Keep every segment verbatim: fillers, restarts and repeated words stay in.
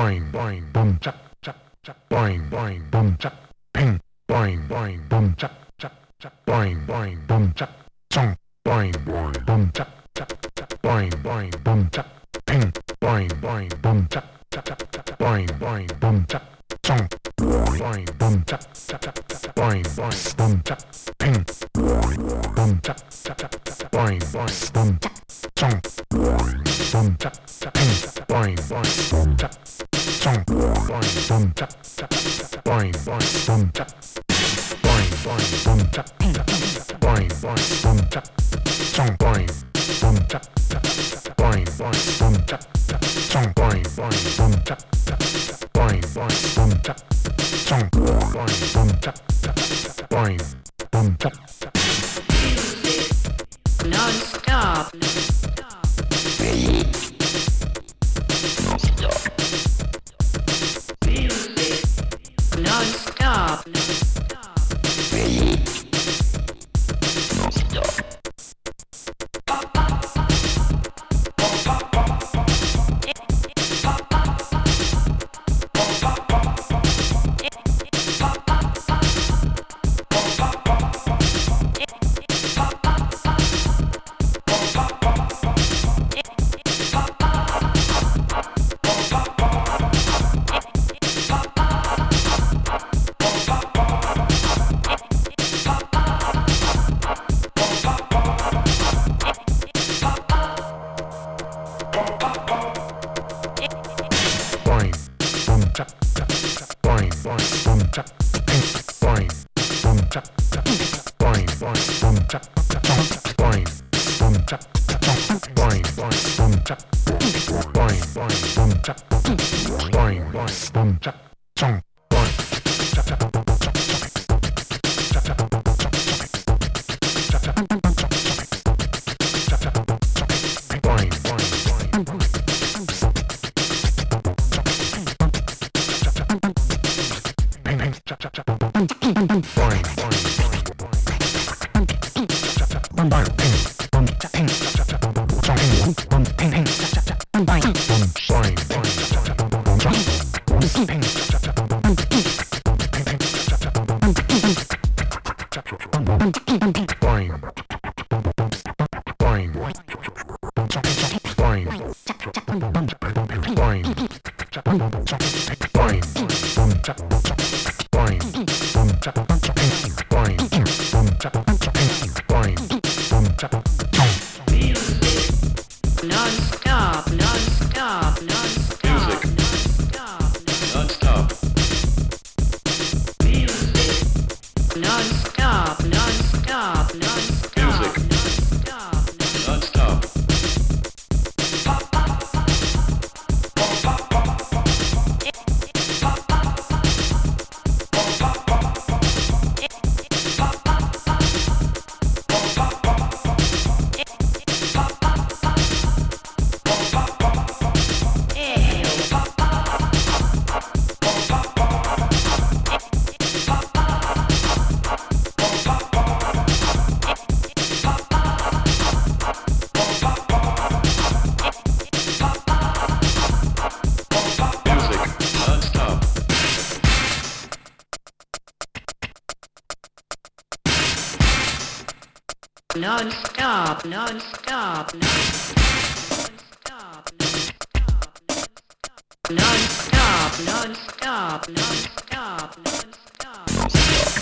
boing, boing, boom, chuck, chuck, chuck, boing, boing, boom, chuck, ping, boing, boing, boom, chuck, chuck, chuck, boing, boing, boom, chuck, chong, boing, boing, boom, chuck, chuck, chuck, boing, boing, boom, chuck, ping, boing, boing, boom, chuck, chuck, chuck, chuck, boing, boing, boom, chuck, chong, boing, boom, chuck, chuck, chuck, chuck, boing, boing, boom, chuck, ping, boom, chuck, chuck, chuck, chuck, boing, boing, boom, chuck, chong, boom, chuck, chuck, ping, boing, boing, boom, chuck, chong, boing, boom, chuck, chuck, chuck, boing, boing, boom, chuck, boing, boing, boom, chuck, chuck, chuck, boing, boing, boom, chuck, chong, boing, boom, chuck, chuck, chuck, boing, boing, boom, chuck, chuck, chong, boing, boing, boom, chuck, chuck, chuck, boing, boing, boom, chuck, chong, boing, boom, chuck, chuck, chuck, boing, boom, chuck, chuck. Non-stop. Non-stop. Non-stop. Non-stop, non-stop, non-stop, non-stop, non-stop, non-stop, non-stop.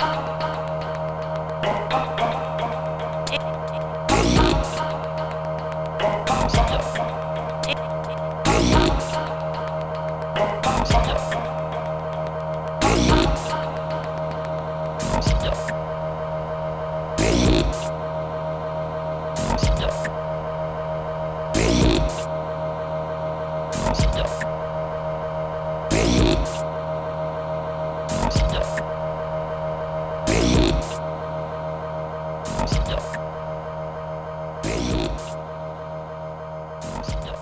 Stop.